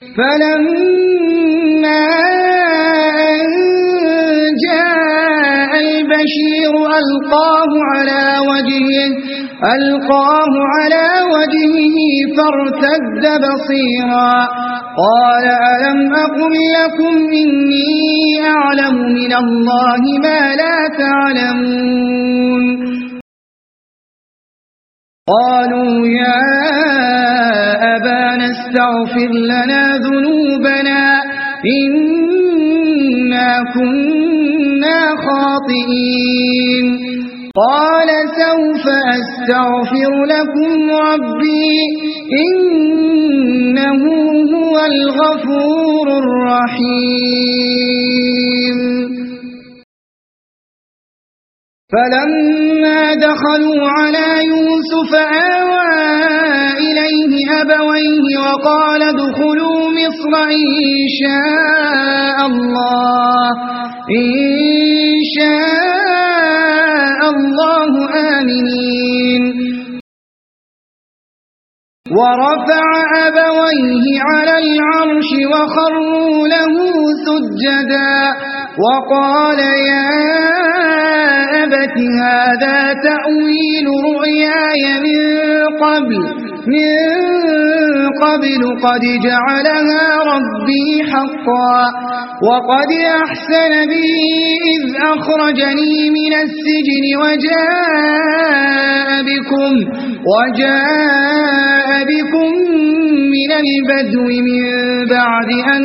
فلما أن جاء البشير ألقاه على وجهه فارتد بصيرا قال ألم أقل لكم إني أعلم من الله ما لا تعلمون قالوا يا أبانا استغفر لنا ذنوبنا إنا كنا خاطئين قال سوف أستغفر لكم ربي إنه هو الغفور الرحيم فلما دخلوا على يوسف آوى إليه أبويه وقال ادخلوا مصر إن شاء الله آمنين ورفع أبويه على العرش وخروا له سجدا وقال يا أبت هذا تأويل رؤياي من قبل قد جعلها ربي حقا وقد أحسن بي إذ أخرجني من السجن وجاء بكم من البدو من بعد أن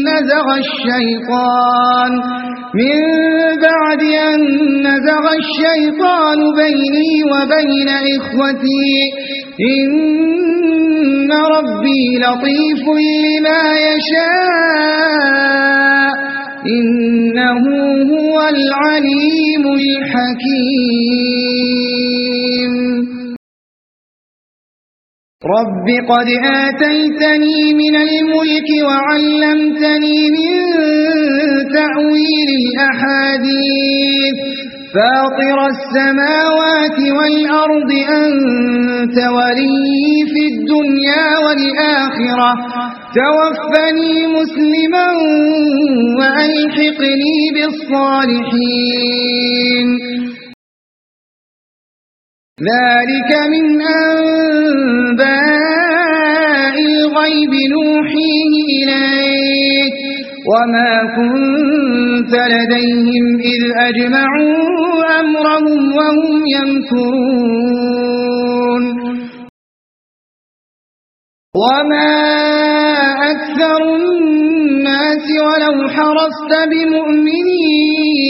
نزغ الشيطان بيني وبين إخوتي إن ربي لطيف لما يشاء إنه هو العليم الحكيم رب قد آتيتني من الملك وعلمتني من تأويل الأحاديث فاطر السماوات والأرض أنت ولي في الدنيا والآخرة توفني مسلما وألحقني بالصالحين ذلك من أنباء الغيب نوحيه إليك وما كنت لديهم إذ أجمعوا أمرهم وهم يمكرون وما أكثر الناس ولو حرصت بمؤمنين